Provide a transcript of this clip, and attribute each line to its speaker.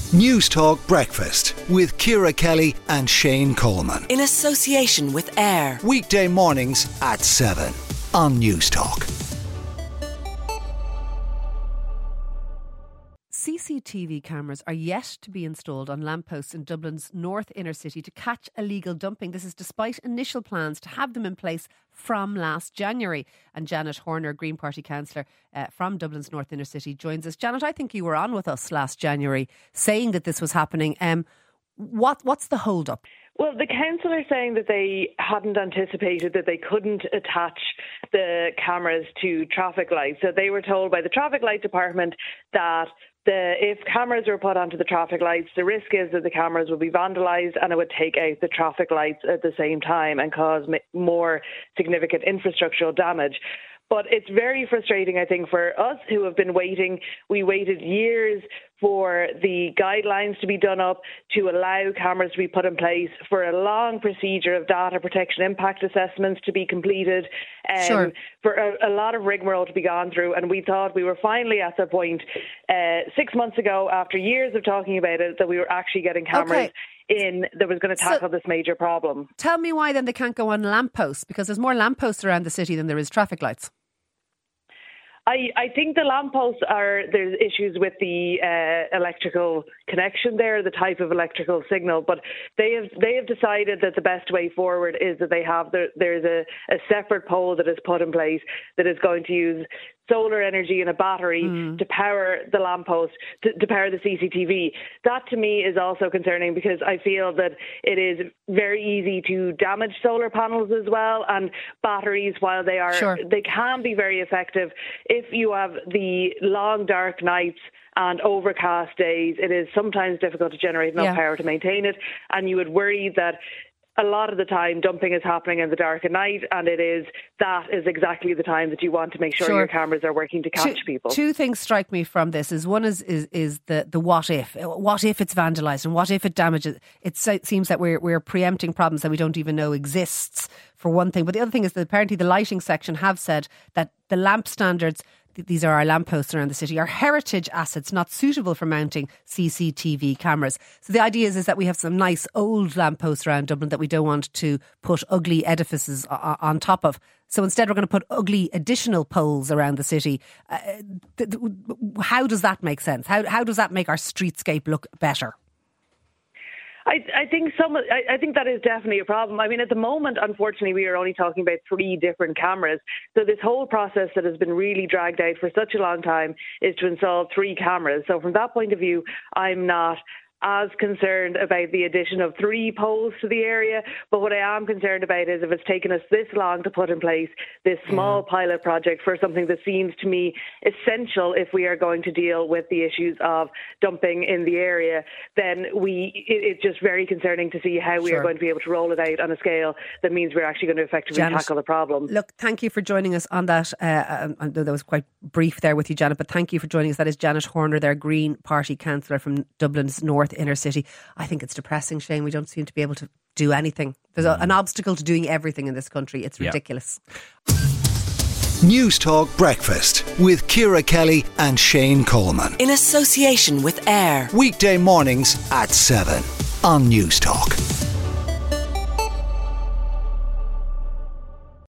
Speaker 1: News Talk Breakfast with Ciara Kelly and Shane Coleman.
Speaker 2: In association with AIR.
Speaker 1: Weekday mornings at 7 on News Talk.
Speaker 3: CCTV cameras are yet to be installed on lampposts in Dublin's north inner city to catch illegal dumping. This is despite initial plans to have them in place from last January. And Janet Horner, Green Party councillor from Dublin's north inner city, joins us. Janet, I think you were on with us last January saying that this was happening. What's the hold up?
Speaker 4: Well, the council are saying that they hadn't anticipated that they couldn't attach the cameras to traffic lights. So they were told by the traffic light department that if cameras were put onto the traffic lights, the risk is that the cameras would be vandalised and it would take out the traffic lights at the same time and cause more significant infrastructural damage. But it's very frustrating, I think, for us who have been waiting. We waited years for the guidelines to be done up, to allow cameras to be put in place, for a long procedure of data protection impact assessments to be completed, for a lot of rigmarole to be gone through. And we thought we were finally at the point 6 months ago, after years of talking about it, that we were actually getting cameras in that was going to tackle this major problem.
Speaker 3: Tell me why then they can't go on lampposts, because there's more lampposts around the city than there is traffic lights.
Speaker 4: I think the lampposts there's issues with the electrical connection there, the type of electrical signal, but they have decided that the best way forward is that there's a separate pole that is put in place that is going to use solar energy and a battery to power the lamppost, to power the CCTV. That to me is also concerning, because I feel that it is very easy to damage solar panels as well, and batteries, while they can be very effective, if you have the long dark nights and overcast days, it is sometimes difficult to generate enough power to maintain it, and you would worry that a lot of the time dumping is happening in the dark at night, and that is exactly the time that you want to make sure your cameras are working to catch people.
Speaker 3: Two things strike me from this. One is the what if. What if it's vandalised, and what if it damages? It seems that we're preempting problems that we don't even know exists, for one thing. But the other thing is that apparently the lighting section have said that the lamp standards, these are our lampposts around the city, are heritage assets not suitable for mounting CCTV cameras. So the idea is that we have some nice old lampposts around Dublin that we don't want to put ugly edifices on top of. So instead we're going to put ugly additional poles around the city. How does that make sense? How does that make our streetscape look better?
Speaker 4: I think that is definitely a problem. I mean, at the moment, unfortunately, we are only talking about 3 different cameras. So this whole process that has been really dragged out for such a long time is to install 3 cameras. So from that point of view, I'm not as concerned about the addition of 3 poles to the area. But what I am concerned about is if it's taken us this long to put in place this small pilot project for something that seems to me essential if we are going to deal with the issues of dumping in the area, then it's just very concerning to see how we are going to be able to roll it out on a scale that means we're actually going to effectively tackle the problem.
Speaker 3: Look, thank you for joining us on that. I know that was quite brief there with you, Janet, but thank you for joining us. That is Janet Horner, their Green Party councillor from Dublin's north inner city. I think it's depressing, Shane. We don't seem to be able to do anything. There's an obstacle to doing everything in this country. It's ridiculous.
Speaker 1: News Talk Breakfast with Ciara Kelly and Shane Coleman.
Speaker 2: In association with AIR.
Speaker 1: Weekday mornings at 7 on News Talk.